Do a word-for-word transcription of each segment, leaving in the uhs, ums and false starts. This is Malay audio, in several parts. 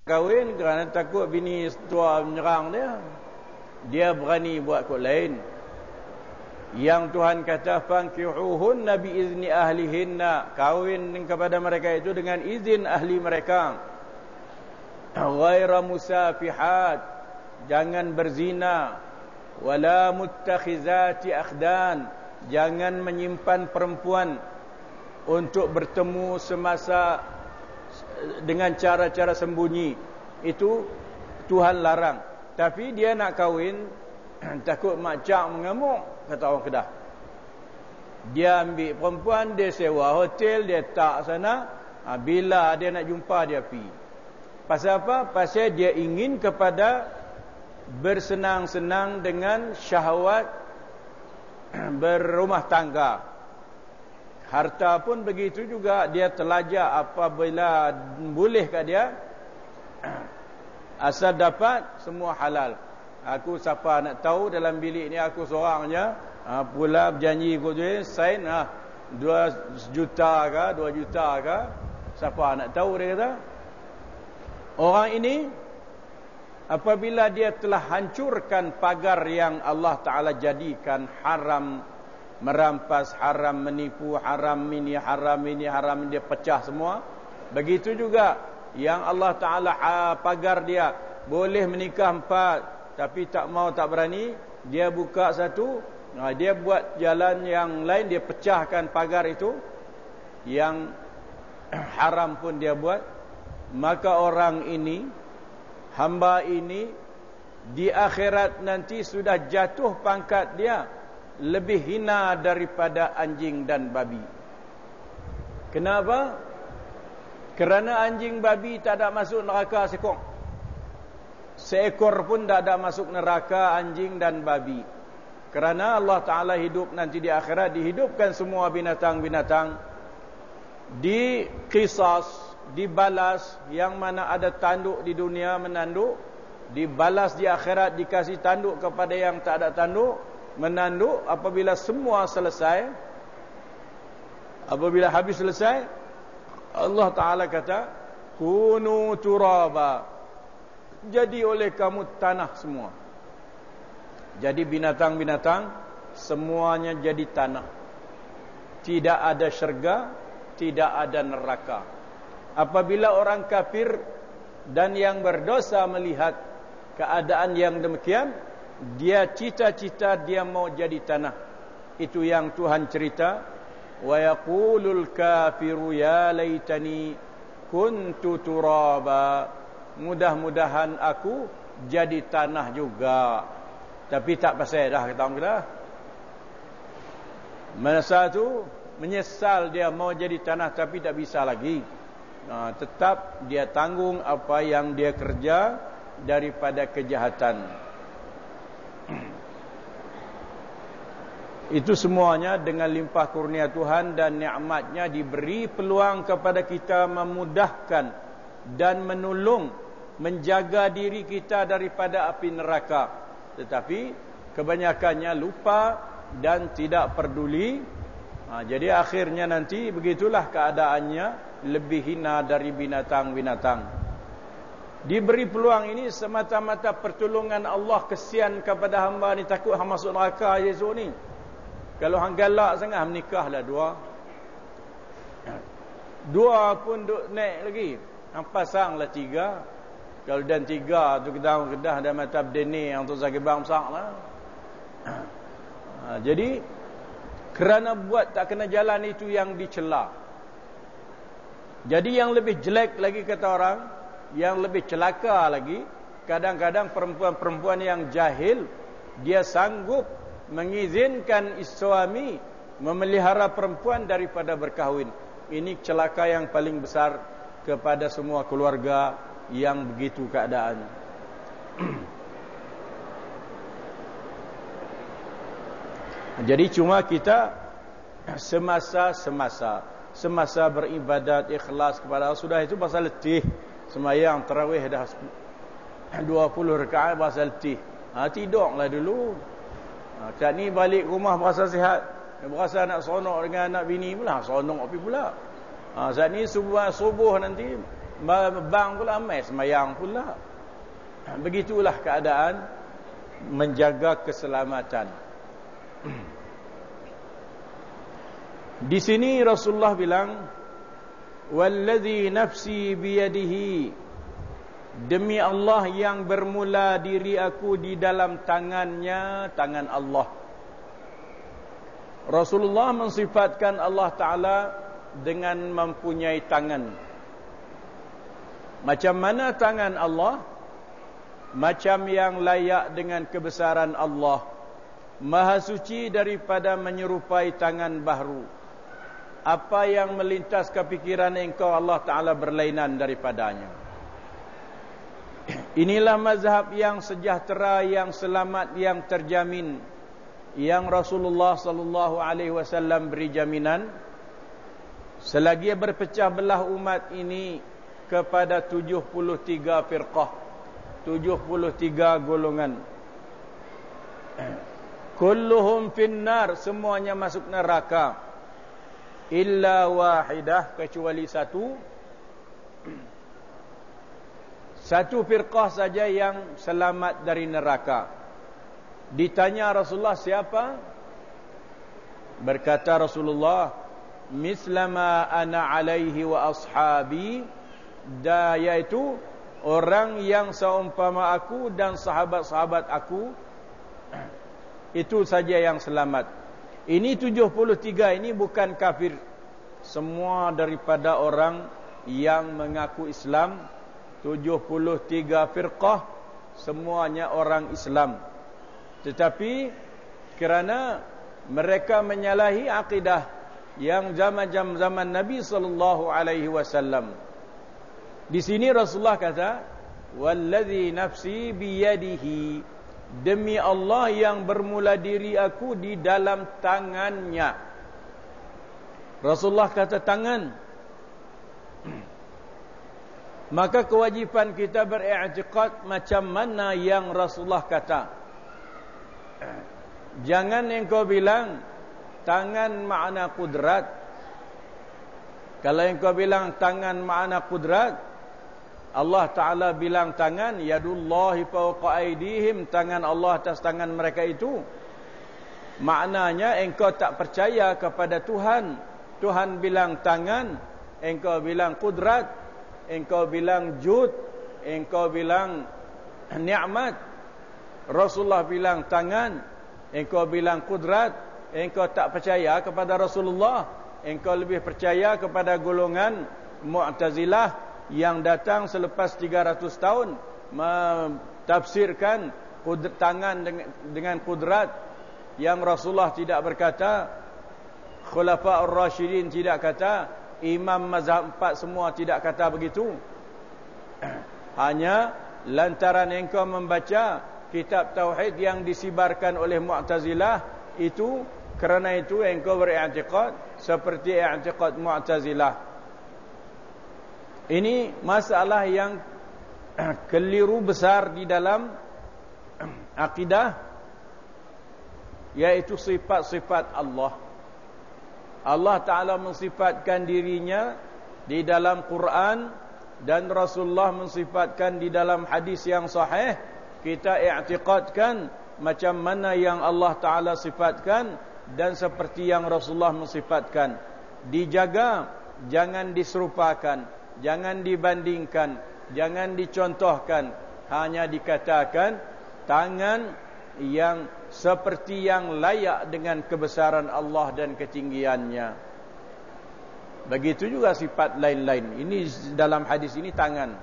kahwin kerana takut bini tua menyerang dia. Dia berani buat kod lain. Yang Tuhan kata fankihuhunna bi izni ahlihinna, kahwin kepada mereka itu dengan izin ahli mereka. Ghaira musafihat, jangan berzina. Wala muttakhizati akhdan, jangan menyimpan perempuan untuk bertemu semasa dengan cara-cara sembunyi. Itu Tuhan larang. Tapi dia nak kahwin takut makcak mengamuk, kata orang Kedah. Dia ambil perempuan, dia sewa hotel, dia tak sana. Ha, bila dia nak jumpa, dia pergi. Pasal apa? Pasal dia ingin kepada bersenang-senang dengan syahwat berumah tangga. Harta pun begitu juga, dia telajak apabila boleh kat dia, asal dapat semua halal. Aku siapa nak tahu dalam bilik ni aku seorang je, ha, pula berjanji aku tu sign ha, dua juta ke dua juta ke, siapa nak tahu, dia kata. Orang ini apabila dia telah hancurkan pagar yang Allah Ta'ala jadikan haram, merampas, haram menipu, haram ini, haram ini, haram ini, dia pecah semua. Begitu juga yang Allah Ta'ala pagar dia, boleh menikah empat, tapi tak mau, tak berani, dia buka satu, dia buat jalan yang lain, dia pecahkan pagar itu, yang haram pun dia buat. Maka orang ini, hamba ini, di akhirat nanti sudah jatuh pangkat dia lebih hina daripada anjing dan babi. Kenapa? Kerana anjing babi tak ada masuk neraka seekor. Seekor pun tak ada masuk neraka anjing dan babi. Kerana Allah Ta'ala hidup nanti di akhirat, dihidupkan semua binatang-binatang, diqisas, dibalas. Yang mana ada tanduk di dunia menanduk, dibalas di akhirat, dikasih tanduk kepada yang tak ada tanduk, menanduk. Apabila semua selesai, apabila habis selesai, Allah Ta'ala kata kunu turaba, jadi oleh kamu tanah semua. Jadi binatang-binatang semuanya jadi tanah. Tidak ada syurga, tidak ada neraka. Apabila orang kafir dan yang berdosa melihat keadaan yang demikian, dia cita-cita dia mau jadi tanah. Itu yang Tuhan cerita, wa yaqulul kafiru ya laitani kuntu turaba, mudah-mudahan aku jadi tanah juga. Tapi tak pasal dah, kata orang kita. Masa tu menyesal dia mau jadi tanah, tapi tak bisa lagi. Nah, tetap dia tanggung apa yang dia kerja daripada kejahatan. Itu semuanya dengan limpah kurnia Tuhan dan nikmatnya diberi peluang kepada kita memudahkan dan menolong, menjaga diri kita daripada api neraka. Tetapi kebanyakannya lupa dan tidak peduli. Ha, jadi akhirnya nanti begitulah keadaannya, lebih hina dari binatang-binatang. Diberi peluang ini semata-mata pertolongan Allah, kesian kepada hamba ni, takut hang masuk neraka Yesus ni. Kalau hang galak sangat, menikahlah dua. Dua pun duk naik lagi, hang pasanglah tiga. Kalau dan tiga tu kita kedah dan mata bdeni yang tu sakit bangsa lah. Ha, jadi kerana buat tak kena jalan itu yang dicela. Jadi yang lebih jelek lagi, kata orang, yang lebih celaka lagi, kadang-kadang perempuan-perempuan yang jahil, dia sanggup mengizinkan suami memelihara perempuan daripada berkahwin. Ini celaka yang paling besar kepada semua keluarga yang begitu keadaan. Jadi cuma kita semasa-semasa semasa beribadat ikhlas kepada Allah, sudah itu pasal letih. Semayang tarawih dah dua puluh rakaat pasal letih. Ha, tidurlah dulu. Ha, kat ni balik rumah berasa sihat, berasa nak seronok dengan anak bini pula, seronok api pula. Ha, saat ni subuh, subuh nanti bang pula mai semayang pula. Begitulah keadaan menjaga keselamatan. Di sini Rasulullah bilang, wallazi nafsi biyadihi, demi Allah yang bermula diri aku di dalam tangannya, tangan Allah. Rasulullah mensifatkan Allah Ta'ala dengan mempunyai tangan. Macam mana tangan Allah? Macam yang layak dengan kebesaran Allah, Maha suci daripada menyerupai tangan baharu. Apa yang melintas kepikiran engkau, Allah Ta'ala berlainan daripadanya. Inilah mazhab yang sejahtera, yang selamat, yang terjamin, yang Rasulullah sallallahu alaihi wasallam beri jaminan selagi berpecah belah umat ini kepada tujuh puluh tiga firqah, tujuh puluh tiga golongan. Kulluhum finnar, semuanya masuk neraka, illa wahidah, kecuali satu. Satu firqah saja yang selamat dari neraka. Ditanya Rasulullah, siapa? Berkata Rasulullah, mislama ana alaihi wa ashabi, da, yaitu orang yang seumpama aku dan sahabat-sahabat aku, itu saja yang selamat. Ini tujuh puluh tiga ini bukan kafir, semua daripada orang yang mengaku Islam. Tujuh puluh tiga firqah semuanya orang Islam, tetapi kerana mereka menyalahi akidah yang zaman zaman Nabi sallallahu alaihi wasallam. Di sini Rasulullah kata, wallazi nafsi biyadihi, demi Allah yang bermula diri aku di dalam tangannya. Rasulullah kata tangan. Maka kewajipan kita beriktikad macam mana yang Rasulullah kata. Jangan engkau bilang tangan makna kudrat. Kalau engkau bilang tangan makna kudrat, Allah Ta'ala bilang tangan, yadullahi fawqa aydihim, tangan Allah atas tangan mereka itu. Maknanya engkau tak percaya kepada Tuhan. Tuhan bilang tangan, engkau bilang kudrat, engkau bilang jud, engkau bilang nikmat. Rasulullah bilang tangan, engkau bilang kudrat, engkau tak percaya kepada Rasulullah. Engkau lebih percaya kepada golongan Mu'tazilah yang datang selepas tiga ratus tahun mentafsirkan tangan dengan kudrat, yang Rasulullah tidak berkata, Khulafa'ur Rasyidin tidak kata, Imam mazhab empat semua tidak kata begitu. Hanya lantaran engkau membaca kitab tauhid yang disibarkan oleh Mu'tazilah itu, kerana itu engkau beriktikad seperti i'tikad Mu'tazilah. Ini masalah yang keliru besar di dalam akidah, yaitu sifat-sifat Allah. Allah Ta'ala mensifatkan dirinya di dalam Quran, dan Rasulullah mensifatkan di dalam hadis yang sahih. Kita i'tiqadkan macam mana yang Allah Ta'ala sifatkan dan seperti yang Rasulullah mensifatkan. Dijaga, jangan diserupakan, jangan dibandingkan, jangan dicontohkan. Hanya dikatakan tangan yang seperti yang layak dengan kebesaran Allah dan ketinggiannya. Begitu juga sifat lain-lain. Ini dalam hadis ini tangan.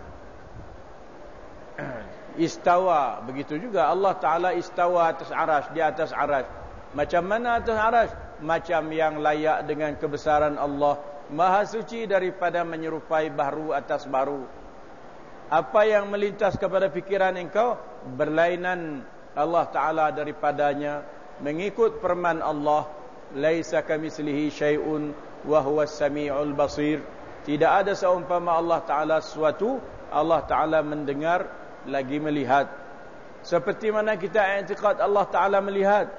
Istawa, begitu juga Allah Ta'ala istawa atas arash, di atas arash. Macam mana atas arash? Macam yang layak dengan kebesaran Allah, Maha suci daripada menyerupai baharu atas baharu. Apa yang melintas kepada fikiran engkau, berlainan Allah Ta'ala daripadanya, mengikut firman Allah, laisa kamitslihi syai'un wa huwas samiul basir. Tidak ada seumpama Allah Ta'ala sesuatu. Allah Ta'ala mendengar lagi melihat. Seperti mana kita i'tikad Allah Ta'ala melihat,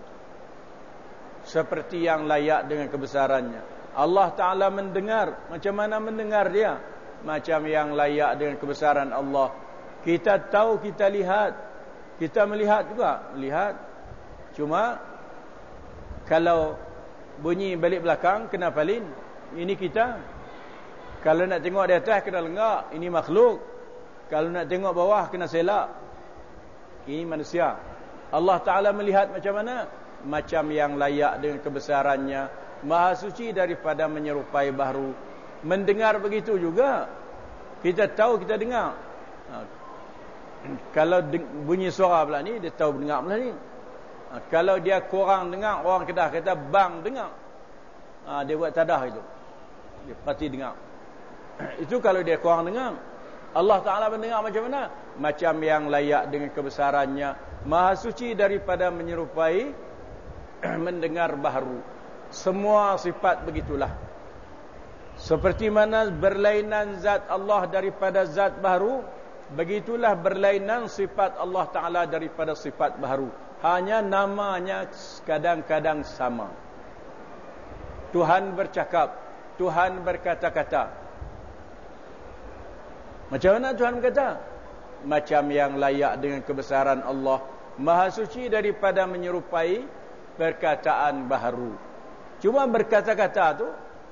seperti yang layak dengan kebesarannya. Allah Ta'ala mendengar, macam mana mendengar dia? macam yang layak dengan kebesaran Allah. Kita tahu, kita lihat, kita melihat juga, melihat. Cuma kalau bunyi balik belakang kena palin, ini kita. Kalau nak tengok di atas kena lenggak, ini makhluk. Kalau nak tengok bawah kena selak, ini manusia. Allah Ta'ala melihat macam mana? Macam yang layak dengan kebesarannya, maha suci daripada menyerupai baharu. Mendengar begitu juga, kita tahu, kita dengar. Ha. Kalau bunyi suara pula ni, dia tahu dengar pula ni. Ha. Kalau dia kurang dengar, orang Kedah kata bang dengar. Ha, dia buat tadah itu, dia pasti dengar. Itu kalau dia kurang dengar. Allah Ta'ala mendengar macam mana? Macam yang layak dengan kebesarannya, maha suci daripada menyerupai mendengar baharu. Semua sifat begitulah. Seperti mana berlainan zat Allah daripada zat baharu, begitulah berlainan sifat Allah Ta'ala daripada sifat baharu. Hanya namanya kadang-kadang sama. Tuhan bercakap, Tuhan berkata-kata. Macam mana Tuhan berkata? Macam yang layak dengan kebesaran Allah, maha suci daripada menyerupai perkataan baharu. Cuma berkata-kata tu,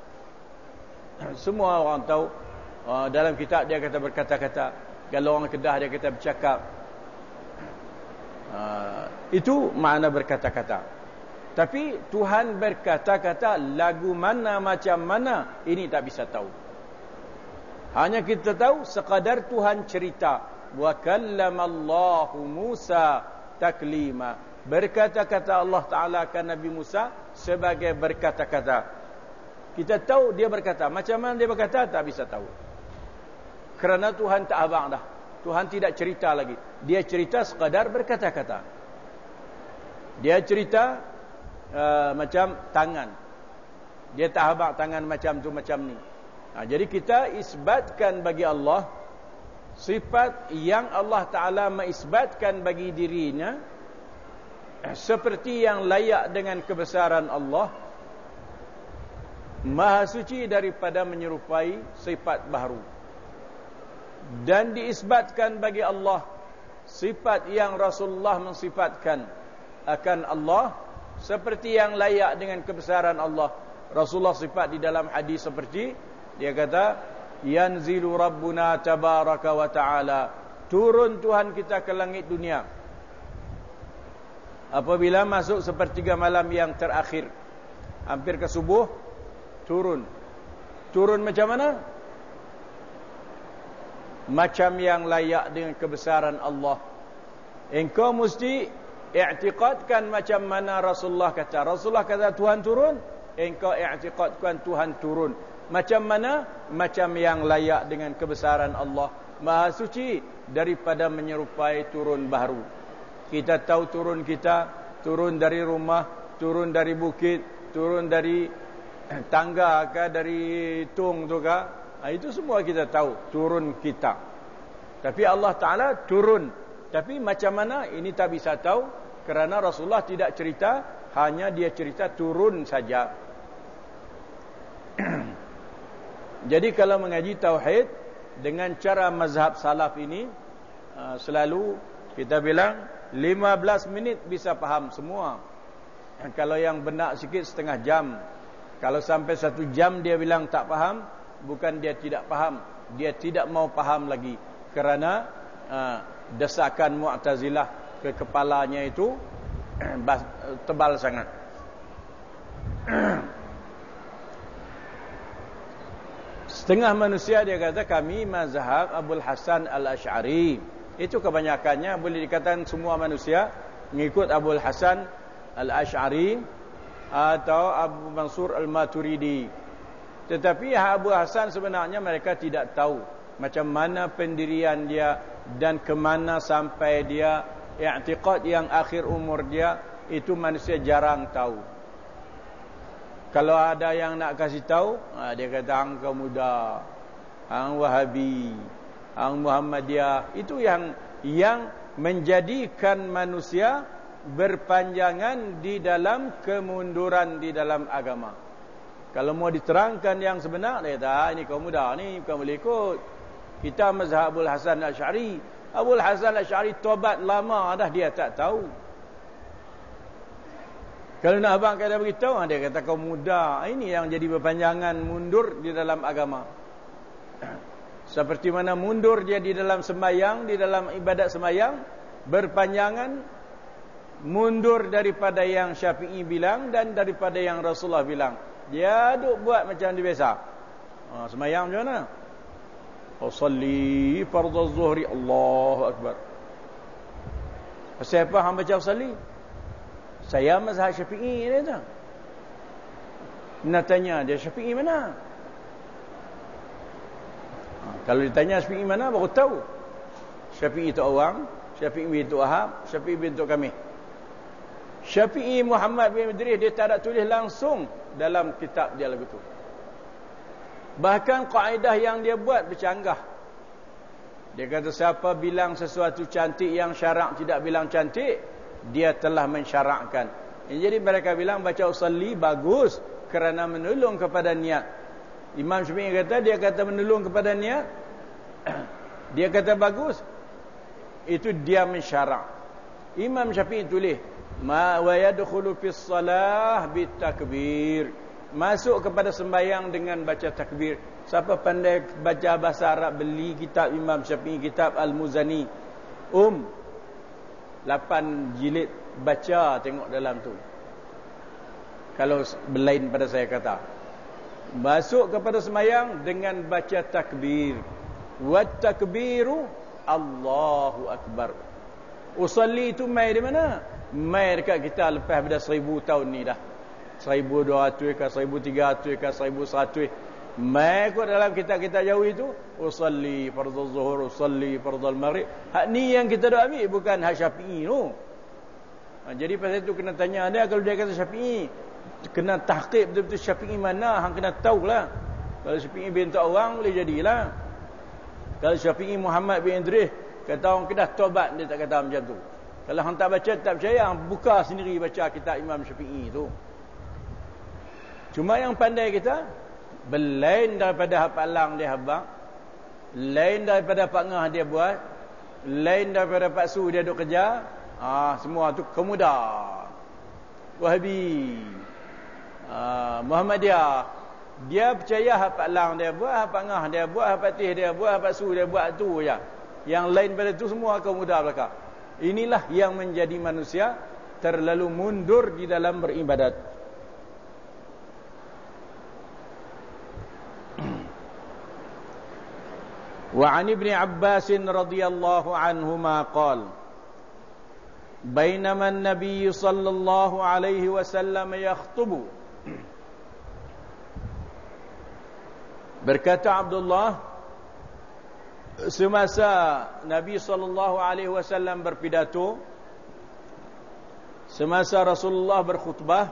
semua orang tahu. Dalam kitab dia kata berkata-kata. Kalau orang Kedah dia kata bercakap. Itu makna berkata-kata. Tapi Tuhan berkata-kata, lagu mana, macam mana, ini tak bisa tahu. Hanya kita tahu sekadar Tuhan cerita, wa kallamallahu Musa taklima. Berkata-kata Allah Ta'ala akan Nabi Musa sebagai berkata-kata. Kita tahu dia berkata. Macam mana dia berkata, tak bisa tahu. Kerana Tuhan tak abang dah. Tuhan tidak cerita lagi. Dia cerita sekadar berkata-kata. Dia cerita uh, macam tangan. Dia tak abang tangan macam tu, macam ni. Ha, jadi kita isbatkan bagi Allah sifat yang Allah Ta'ala mengisbatkan bagi dirinya, seperti yang layak dengan kebesaran Allah, maha suci daripada menyerupai sifat baharu. Dan diisbatkan bagi Allah sifat yang Rasulullah mensifatkan akan Allah, seperti yang layak dengan kebesaran Allah. Rasulullah sifat di dalam hadis seperti, dia kata, yanzilu rabbuna tabaraka wa ta'ala, turun Tuhan kita ke langit dunia apabila masuk sepertiga malam yang terakhir, hampir ke subuh, turun. Turun macam mana? Macam yang layak dengan kebesaran Allah. Engkau mesti i'tiqadkan macam mana Rasulullah kata. Rasulullah kata Tuhan turun, engkau i'tiqadkan Tuhan turun. Macam mana? Macam yang layak dengan kebesaran Allah, maha suci daripada menyerupai turun baharu. Kita tahu turun kita, turun dari rumah, turun dari bukit, turun dari tangga ke, dari tung tu ke, itu semua kita tahu turun kita. Tapi Allah Ta'ala turun, tapi macam mana ini tak bisa tahu, kerana Rasulullah tidak cerita, hanya dia cerita turun saja. Jadi kalau mengaji tauhid dengan cara mazhab salaf ini, selalu kita bilang lima belas minit bisa faham semua. Kalau yang benak sikit setengah jam. Kalau sampai satu jam dia bilang tak faham, bukan dia tidak faham, dia tidak mau faham lagi, kerana uh, desakan Mu'tazilah ke kepalanya itu tebal sangat. Setengah manusia dia kata kami mazhab Abul Hasan Al-Asy'ari. Itu kebanyakannya, boleh dikatakan semua manusia mengikut Abul Hasan Al-Asy'ari atau Abu Mansur Al-Maturidi. Tetapi Abu Hasan sebenarnya mereka tidak tahu macam mana pendirian dia dan ke mana sampai dia. I'tiqad yang akhir umur dia itu manusia jarang tahu. Kalau ada yang nak kasih tahu, dia kata hang kau muda, hang Wahabi, hang Muhammadiyah. Itu yang yang menjadikan manusia berpanjangan di dalam kemunduran di dalam agama. Kalau mau diterangkan yang sebenar, dia kata, ini kaum muda ni bukan boleh ikut. Kita mazhab Abul Hasan Al-Asy'ari. Abul Hasan Al-Asy'ari tobat lama dah, dia tak tahu. Kalau nak abang kata beritahu, dia kata kaum muda ini yang jadi berpanjangan mundur di dalam agama. Seperti mana mundur dia di dalam sembahyang, di dalam ibadat sembahyang, berpanjangan mundur daripada yang Syafi'i bilang dan daripada yang Rasulullah bilang. Dia duk buat macam dia biasa. Ha, sembahyang macam mana? Usalli fardhu zuhri, Allahu akbar. Siapa hang baca usalli? Saya mazhab Syafi'i dia tu. Nak tanya dia Syafi'i mana? Ha, kalau ditanya Syafi'i mana baru tahu. Syafi'i tu orang, Syafi'i bin Wahab, Syafi'i bin kami. Syafi'i Muhammad bin Idris dia tak ada tulis langsung dalam kitab dia lagu tu. Bahkan kaedah yang dia buat bercanggah. Dia kata siapa bilang sesuatu cantik yang syarak tidak bilang cantik, dia telah mensyarakkan. Jadi mereka bilang baca usalli bagus kerana menolong kepada niat. Imam Syafi'i kata dia kata menolong kepada niat. Dia kata bagus. Itu dia mensyarak. Imam Syafi'i tulis ma wa yadkhulu fis salah bitakbir, masuk kepada sembahyang dengan baca takbir. Siapa pandai baca bahasa Arab, beli kitab Imam Syafi'i, kitab Al-Muzani um lapan jilid, baca tengok dalam tu. Kalau belain pada saya kata masuk kepada sembahyang dengan baca takbir. Wat takbiru Allahu akbar. Usalli itu mai di mana? Mai dekat kita lepas pada seribu tahun ni dah. Seribu dua ratus ke, seribu tiga ratus ke, seribu seratus. Mai kot dalam kitab-kitab jauh itu. Usalli fardhu zuhur, usalli fardhu maghrib. Hak ni yang kita dah ambil, bukan hak Syafi'i tu. Ha, jadi pasal tu kena tanya dia, kalau dia kata Syafi'i, kena tahqiq betul-betul Syafi'i mana, hang kena tahulah. Kalau Syafi'i bin orang boleh jadilah. Kalau Syafi'i Muhammad bin Idris, kata orang Kedah tobat, dia tak kata macam tu. Kalau hang tak baca, tak percaya, hang buka sendiri baca kitab Imam Syafi'i tu. Cuma yang pandai kita, belain daripada hafalan dia habang, lain daripada pak ngah dia buat, lain daripada pak su dia duk kerja. Ah, semua tu kemuda. Wahabi. Ah, Muhammadiyah. Dia percaya hafalan dia buat, hafal ngah dia buat, hafal tih dia buat, hafal su dia buat tu je. Yang lain pada tu semua kemuda belaka. Inilah yang menjadi manusia terlalu mundur di dalam beribadat. Wa 'an Ibn Abbas radhiyallahu anhuma qala bainama an-nabiy sallallahu alaihi wasallam yakhutubu. Berkata Abdullah, semasa Nabi sallallahu alaihi wasallam berpidato, semasa Rasulullah berkhutbah,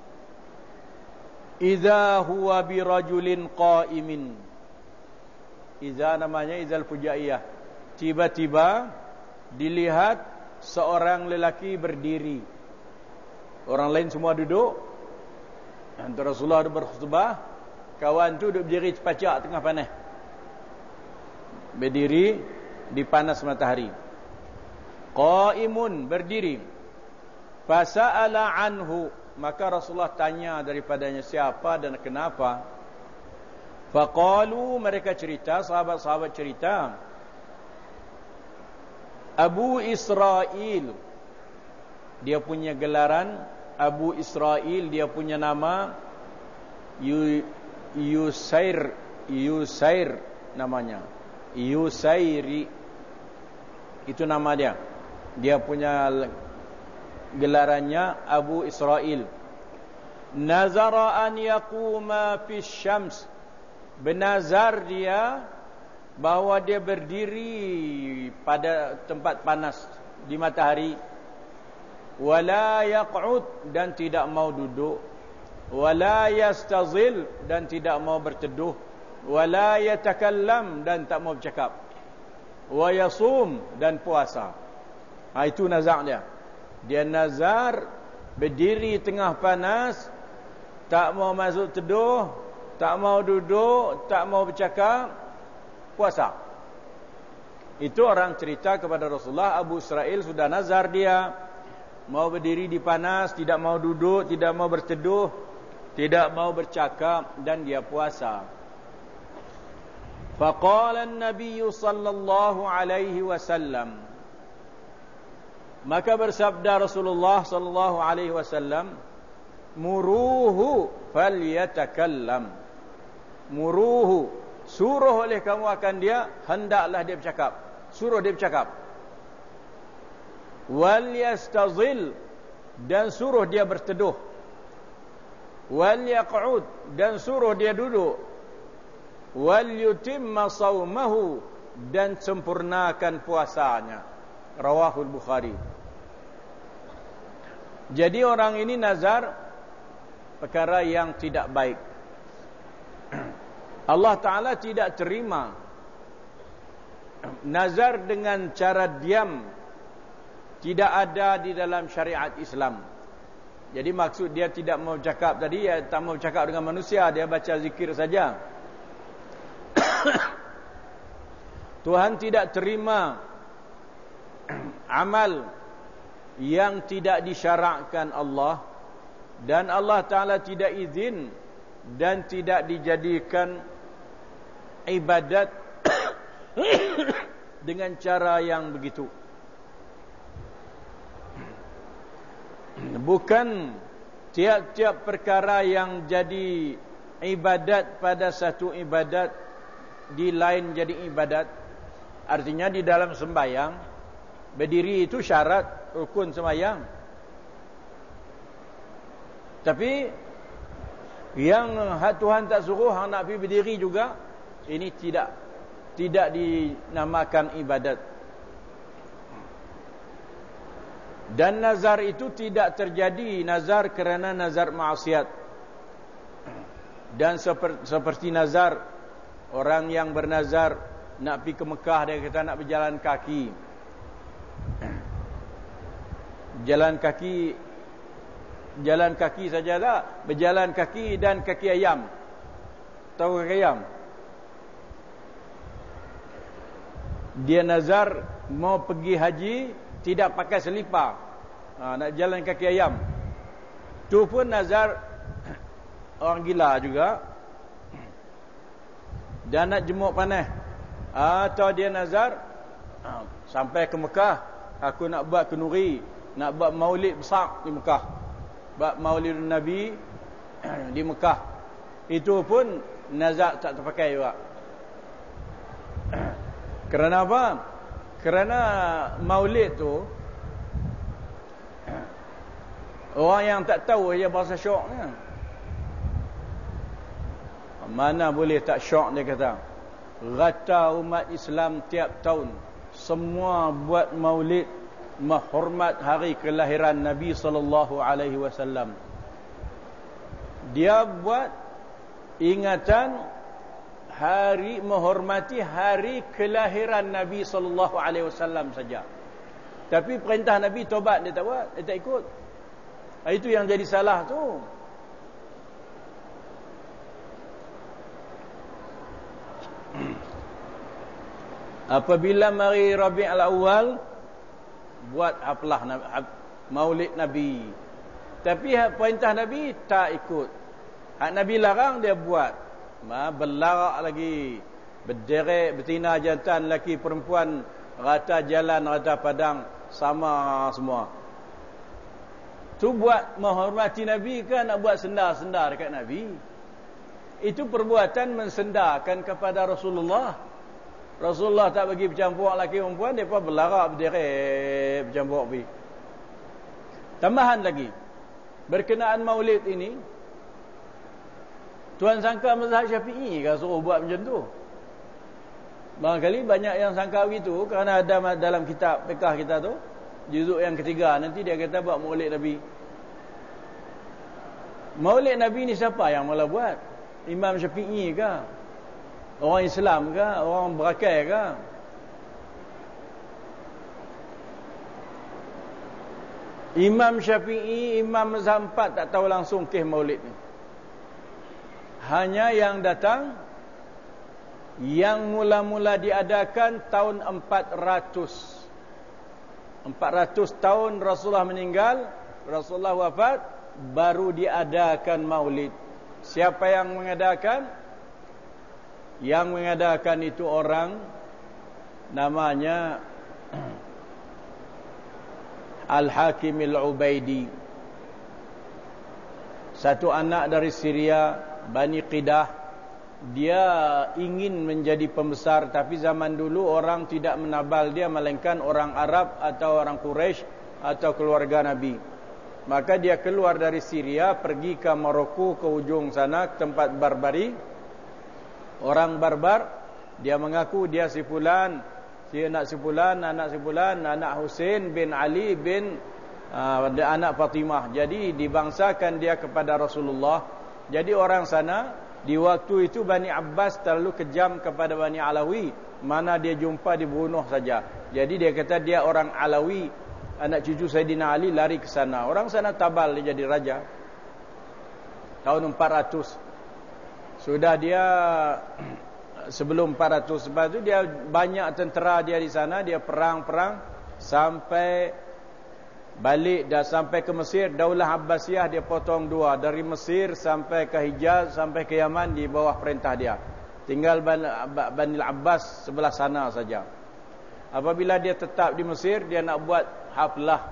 idza huwa bi rajulin qa'imin. Idza namanya idzal fujaiyah. Tiba-tiba dilihat seorang lelaki berdiri. Orang lain semua duduk. Antara Rasulullah berkhutbah, kawan tu duduk berdiri cepacak tengah panas. Berdiri di panas matahari. Qaimun, berdiri. Fasa'ala anhu, maka Rasulullah tanya daripadanya siapa dan kenapa. Faqalu, mereka cerita, sahabat-sahabat cerita, Abu Israil. Dia punya gelaran Abu Israil, dia punya nama Yusair, Yusair namanya. Yusairi, itu nama dia. Dia punya gelarannya Abu Israil. Nazara an yaquma fi syams, bernazar dia bahawa dia berdiri pada tempat panas di matahari. Wala yaq'ud, dan tidak mau duduk. Wala yastazil, dan tidak mau berteduh. Wala yatakallam, dan tak mau bercakap. Wa yasum, dan puasa. Ha, itu nazar dia. Dia nazar berdiri tengah panas tak mau masuk teduh, tak mau duduk, tak mau bercakap, puasa. Itu orang cerita kepada Rasulullah, Abu Israel sudah nazar dia, mau berdiri di panas, tidak mau duduk, tidak mau berteduh, tidak mau bercakap, dan dia puasa. Faqala an-nabiy sallallahu alaihi wasallam, maka bersabda Rasulullah sallallahu alaihi wasallam, muruhu falyatakallam. Muruhu, suruh oleh kamu akan dia, hendaklah dia bercakap. Suruh dia bercakap. Wal yastazil, dan suruh dia berteduh. Wal yaq'ud, dan suruh dia duduk. Wal yutimma sawmahu, dan sempurnakan puasanya. Rawahul Bukhari. Jadi orang ini nazar perkara yang tidak baik. Allah Ta'ala tidak terima nazar dengan cara diam, tidak ada di dalam syariat Islam. Jadi maksud dia tidak mau cakap tadi, ya, tak mau cakap dengan manusia, dia baca zikir saja. Tuhan tidak terima amal yang tidak disyarakkan Allah, dan Allah Ta'ala tidak izin dan tidak dijadikan ibadat dengan cara yang begitu. Bukan tiap-tiap perkara yang jadi ibadat pada satu ibadat di lain jadi ibadat. Artinya di dalam sembahyang, berdiri itu syarat rukun sembahyang. Tapi yang Tuhan tak suruh hang nak pergi berdiri juga, ini tidak tidak dinamakan ibadat. Dan nazar itu tidak terjadi nazar kerana nazar maksiat. Dan seperti, seperti nazar orang yang bernazar nak pergi ke Mekah, dia kata nak berjalan kaki. Jalan kaki Jalan kaki saja tak, berjalan kaki dan kaki ayam. Tahu kaki ayam? Dia nazar mau pergi haji tidak pakai selipar, ha, nak jalan kaki ayam. Tu pun nazar orang gila juga. Dan nak jemuk panas, atau dia nazar sampai ke Mekah, aku nak buat kenduri, nak buat maulid besar di Mekah, buat maulid Nabi di Mekah. Itu pun nazar tak terpakai juga. Kerana apa? Kerana maulid tu, orang yang tak tahu dia bahasa syoknya. Mana boleh tak syok, dia kata. Rata umat Islam tiap tahun semua buat maulid menghormat hari kelahiran Nabi sallallahu alaihi wasallam. Dia buat ingatan hari, menghormati hari kelahiran Nabi sallallahu alaihi wasallam saja. Tapi perintah Nabi tobat dia tak buat, dia tak ikut. Itu yang jadi salah tu. Apabila mari Rabiul Awal, buat apalah maulid Nabi. Tapi perintah Nabi tak ikut. Hak Nabi larang dia buat. Ma berlarak lagi, berderet betina jantan, lelaki perempuan, rata jalan rata padang, sama semua. Tu buat menghormati Nabi ke nak buat sendar-sendar dekat Nabi? Itu perbuatan mensendarkan kepada Rasulullah. Rasulullah tak bagi bercampur lelaki perempuan, depa berlarak berderet bercampur pergi. Tambahan lagi, berkenaan maulid ini, tuan sangka mazhab Syafi'i kan suruh buat macam tu. Barangkali banyak yang sangka begitu kerana ada dalam kitab fiqh kita tu, juzuk yang ketiga, nanti dia kata buat maulid Nabi. Maulid Nabi ni siapa yang mula buat? Imam Syafi'i ke? Orang Islam ke? Orang berakai ke? Imam Syafi'i, Imam mazhab empat tak tahu langsung kes maulid ni. hanya yang datang yang mula-mula diadakan tahun empat ratus. empat ratus tahun Rasulullah meninggal, Rasulullah wafat, baru diadakan maulid. Siapa yang mengadakan? Yang mengadakan itu orang namanya Al-Hakim Al-Ubaidi. Satu anak dari Syria, Bani Qidah. Dia ingin menjadi pembesar, tapi zaman dulu orang tidak menabal dia, melainkan orang Arab atau orang Quraisy atau keluarga Nabi. Maka dia keluar dari Syria, pergi ke Maroko, ke ujung sana, ke tempat Barbari. Orang barbar, dia mengaku dia si fulan, si anak si fulan, anak si fulan, anak Husain bin Ali bin uh, anak Fatimah. Jadi dibangsakan dia kepada Rasulullah. Jadi orang sana, di waktu itu Bani Abbas terlalu kejam kepada Bani Alawi. Mana dia jumpa dibunuh saja. Jadi dia kata dia orang Alawi, anak cucu Sayyidina Ali, lari ke sana. Orang sana tabal dia jadi raja. Tahun empat ratus. Sudah dia sebelum empat ratus, sebab itu dia banyak tentera dia di sana, dia perang-perang sampai balik dah sampai ke Mesir. Daulah Abbasiyah dia potong dua, dari Mesir sampai ke Hijaz sampai ke Yaman di bawah perintah dia. Tinggal Bani Abbas sebelah sana saja. Apabila dia tetap di Mesir, dia nak buat haflah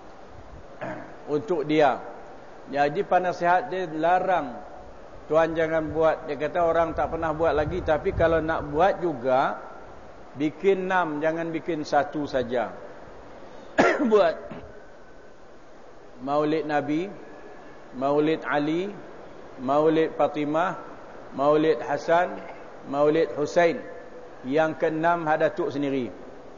untuk dia. Jadi penasihat dia larang, tuan jangan buat. Dia kata orang tak pernah buat lagi, tapi kalau nak buat juga bikin enam, jangan bikin satu saja. Buat Maulid Nabi, Maulid Ali, Maulid Fatimah, Maulid Hasan, Maulid Husain. Yang keenam ada Datuk sendiri.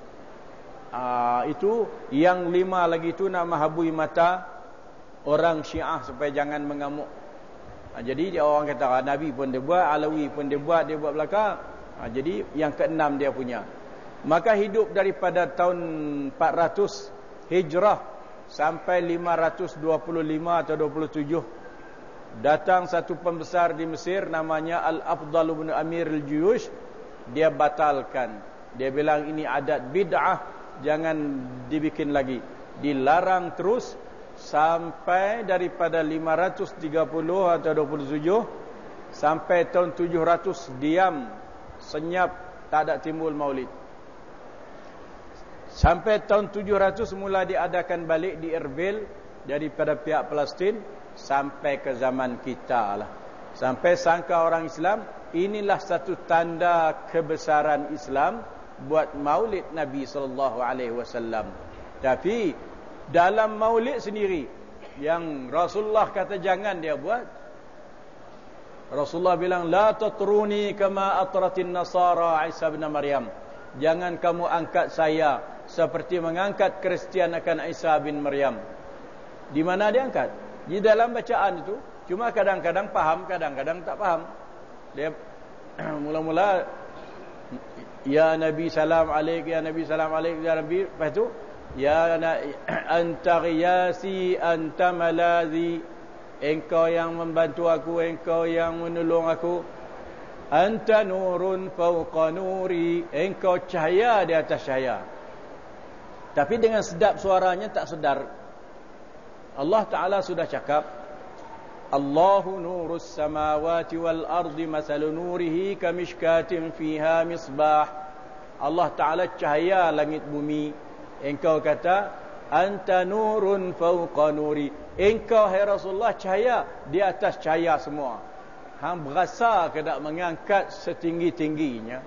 Aa, itu yang lima lagi itu nak menghabui mata orang Syiah supaya jangan mengamuk. Ha, jadi dia orang kata ha, Nabi pun dia buat, Alawi pun dia buat, dia buat belakang. Ha, jadi yang keenam dia punya. Maka hidup daripada tahun empat ratus Hijrah sampai lima ratus dua puluh lima atau dua puluh tujuh. Datang satu pembesar di Mesir namanya Al-Afdal bin Amir Al-Juyush. Dia batalkan. Dia bilang ini adat bid'ah, jangan dibikin lagi. Dilarang terus sampai daripada lima ratus tiga puluh atau dua puluh tujuh sampai tahun tujuh ratus diam, senyap, tak ada timbul maulid. Sampai tahun tujuh ratus mula diadakan balik di Erbil daripada pihak Palestin sampai ke zaman kita lah. Sampai sangka orang Islam, inilah satu tanda kebesaran Islam buat maulid Nabi sallallahu alaihi wasallam. Tapi dalam maulid sendiri yang Rasulullah kata jangan dia buat. Rasulullah bilang la tatruni kama atratin nasara Isa bin Maryam. Jangan kamu angkat saya seperti mengangkat Kristian akan Isa bin Maryam. Di mana dia angkat? Di dalam bacaan itu. Cuma kadang-kadang faham, kadang-kadang tak faham. Dia mula-mula ya Nabi salam alaik, ya Nabi salam alaik, ya Nabi. Lepas itu ya anta ghiyasi, anta malazi, engkau yang membantu aku, engkau yang menolong aku. Anta nurun fawqa nuri, engkau cahaya di atas cahaya. Tapi dengan sedap suaranya tak sedar. Allah Ta'ala sudah cakap, Allahu nurus samawati wal ardi masalu nurihi kamishkatin fiha misbah. Allah Ta'ala cahaya langit bumi. Engkau kata anta nurun fawqa nuri, engkau hai Rasulullah cahaya di atas cahaya semua. Hang berasa ke tak mengangkat setinggi-tingginya.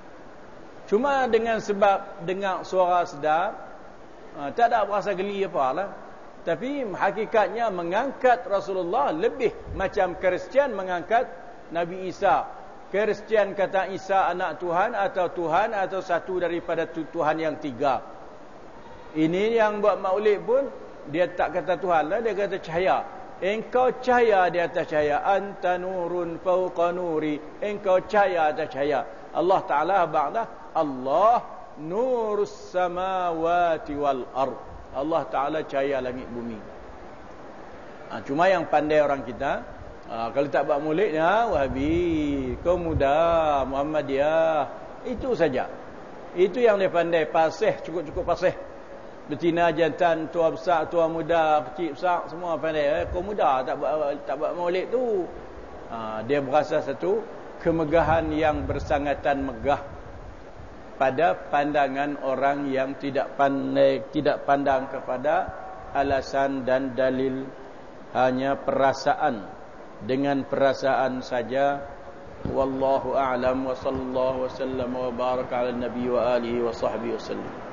Cuma dengan sebab dengar suara sedap, ha, tak ada berasa geli apa lah. Tapi hakikatnya mengangkat Rasulullah lebih macam Kristian mengangkat Nabi Isa. Kristian kata Isa anak Tuhan atau Tuhan atau satu daripada Tuhan yang tiga. Ini yang buat maulid pun dia tak kata Tuhan lah, dia kata cahaya. Engkau cahaya di atas cahaya. Anta nurun fawqa nuri, engkau cahaya atas cahaya. Allah Ta'ala ba'da Allah nurus samawati wal ard. Allah Ta'ala cahaya langit bumi. Ha, cuma yang pandai orang kita, Ha, kalau tak buat maulid ni, ha, Wahabi, kau muda, Muhammadiyah. Itu saja. Itu yang dia pandai. Pasih, cukup-cukup pasih. Betina, jantan, tua besar, tua muda, kecil besar, semua pandai. Eh, kau muda, tak buat, tak buat maulid tu. Ha, dia berasa satu kemegahan yang bersangatan megah pada pandangan orang yang tidak pandai, tidak pandang kepada alasan dan dalil, hanya perasaan. Dengan perasaan saja. Wallahu a'lam wa sallallahu wa sallam wa baraka ala nabi wa alihi wa sahbihi wa sallam.